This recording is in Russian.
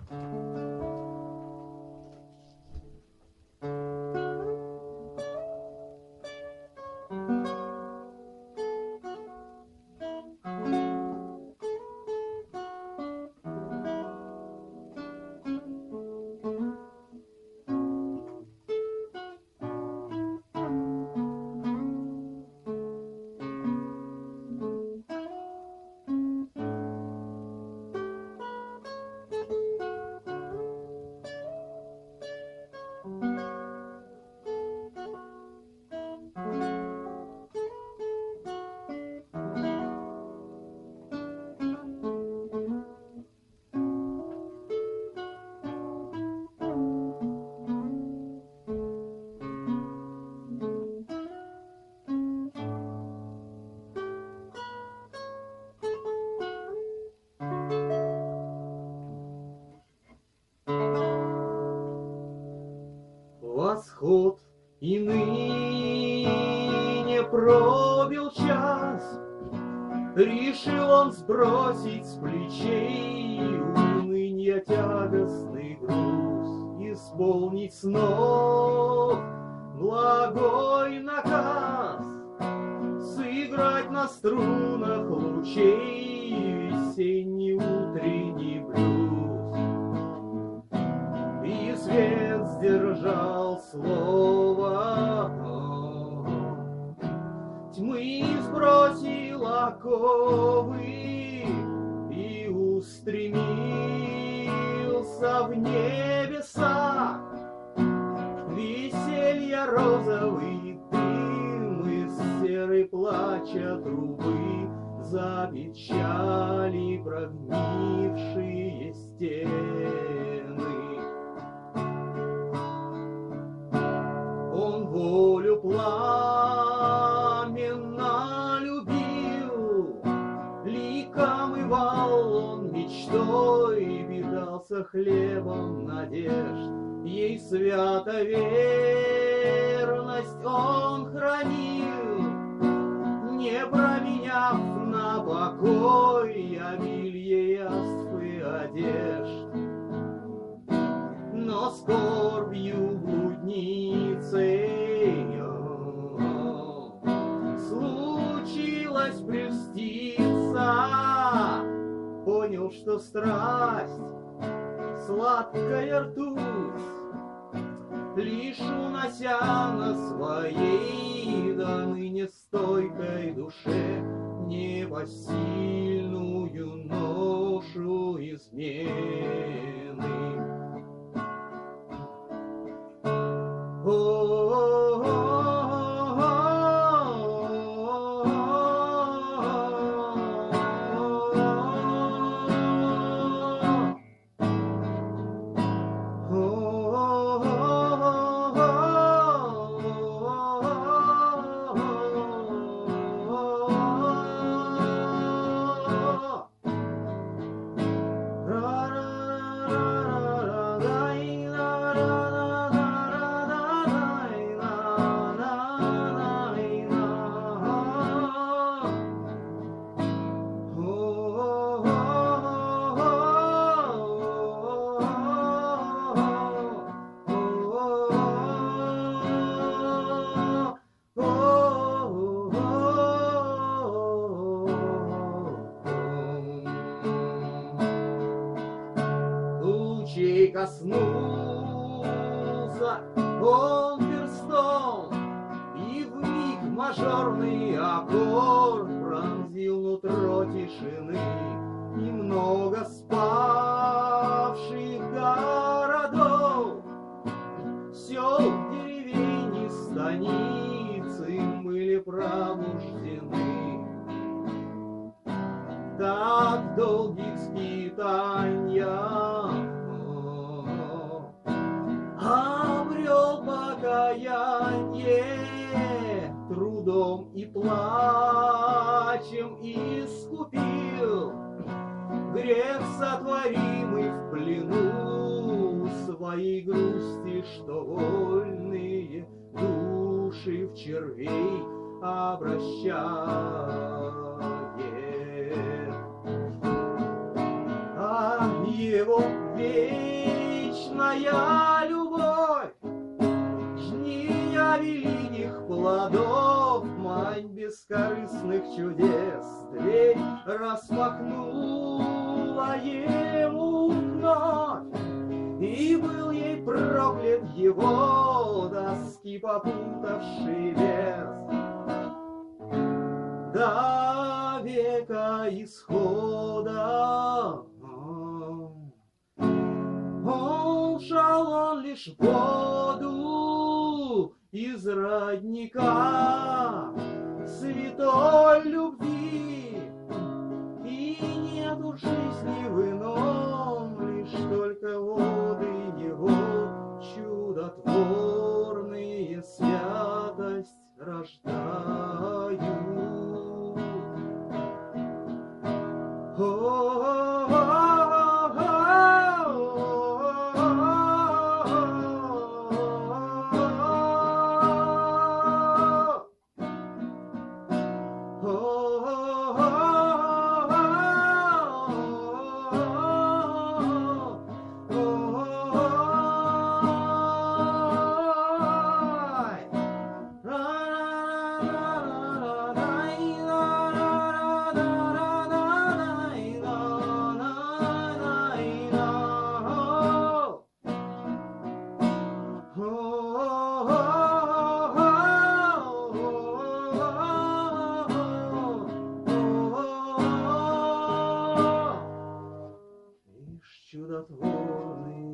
Восход, и ныне пробил час. Решил он сбросить с плечей унынья тягостный груз, исполнить снов благой наказ, сыграть на струнах лучей весенний утренний блюз. И свет сдержал слово, тьмы сбросил оковы и устремился в небеса. Веселья розовый дым из серой плача трубы запечали прогнившие стены. Он волю пламенно любил, ликом омывал он мечтой, питался хлебом надежд, ей свято верность он хранил, не променяв на покой обилье яств и одежд. Но скорбью блудницей случилось прельститься, понял, что страсть сладкая ртуть, лишь унося на своей до ныне стойкой душе непосильную ношу измены. Лучей коснулся он перстом, и вмиг мажорный аккорд пронзил нутро тишины. Немного спавших городов, сел, деревень и станицы были пробуждены. Так долгих скитаниях обрел покаяние, трудом и плачем искупил грех, сотворимый в плену своей грусти, что вольные души в червей обращает. А его вечная любовь, жнея великих плодов, мать бескорыстных чудес, дверь распахнула ему вновь, и был ей проклят его доски попутавший лес. До века исхода он шел он лишь воду из родника святой любви, и нету жизни в ином, лишь только воды его чудотворные святость рождают. Чудотворный